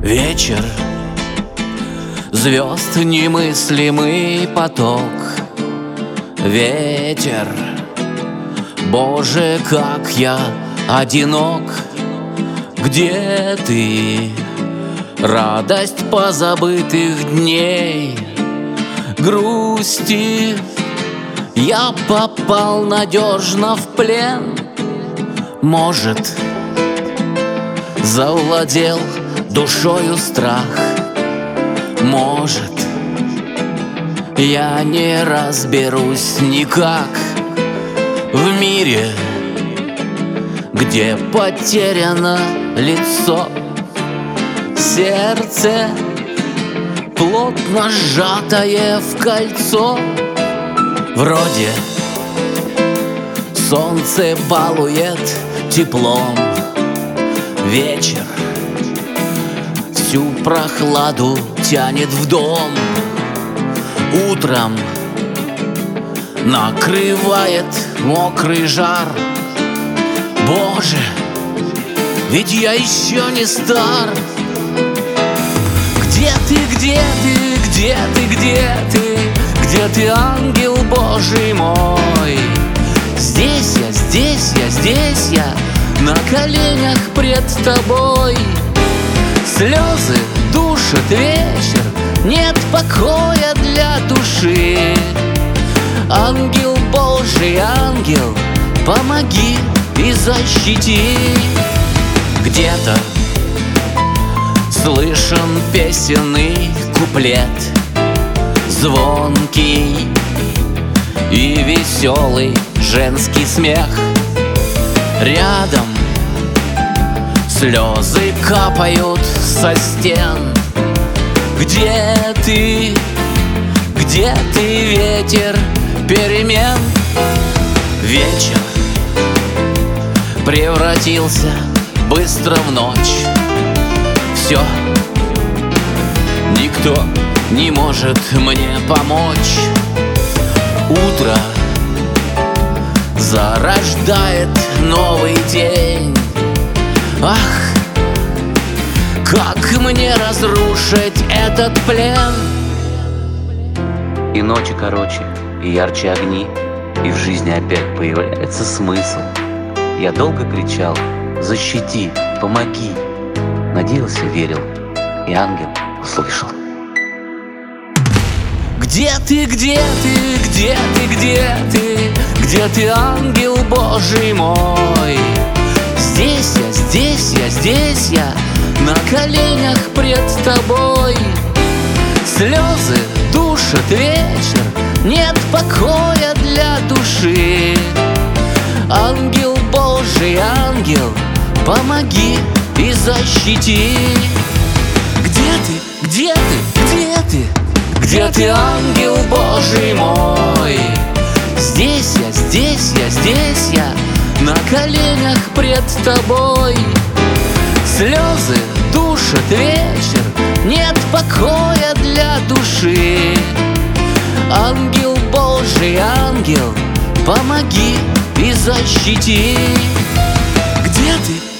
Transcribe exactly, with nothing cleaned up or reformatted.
Вечер, звезд немыслимый поток. Ветер, Боже, как я одинок. Где ты, радость позабытых дней, грусти? Я попал надежно в плен. Может, завладел душою страх. Может, я не разберусь никак в мире, где потеряно лицо. Сердце, плотно сжатое в кольцо. Вроде солнце балует теплом. Вечер всю прохладу тянет в дом. Утром накрывает мокрый жар. Боже, ведь я еще не стар. Где ты, где ты, где ты, где ты? Где ты, ангел Божий мой? Здесь я, здесь я, здесь я, на коленях пред тобой. Слезы душат вечер, нет покоя для души. Ангел Божий, ангел, помоги и защити. Где-то слышен песенный куплет, звонкий и веселый женский смех. Рядом слезы капают со стен. Где ты, где ты, ветер перемен? Вечер превратился быстро в ночь. Все, никто не может мне помочь. Утро зарождает новый день. Ах, как мне разрушить этот плен? И ночи короче, и ярче огни, и в жизни опять появляется смысл. Я долго кричал: защити, помоги. Надеялся, верил, и ангел услышал. Где ты, где ты, где ты, где ты? Где ты, ангел Божий мой? Здесь я, здесь я, здесь я, на коленях пред тобой. Слезы душат вечер, нет покоя для души. Ангел Божий, ангел, помоги и защити. Где ты, где ты, где ты? Где ты, ангел Божий мой? Здесь я, здесь я, здесь я, на коленях пред тобой. Слезы душат вечер, нет покоя для души. Ангел Божий, ангел, помоги и защити. Где ты?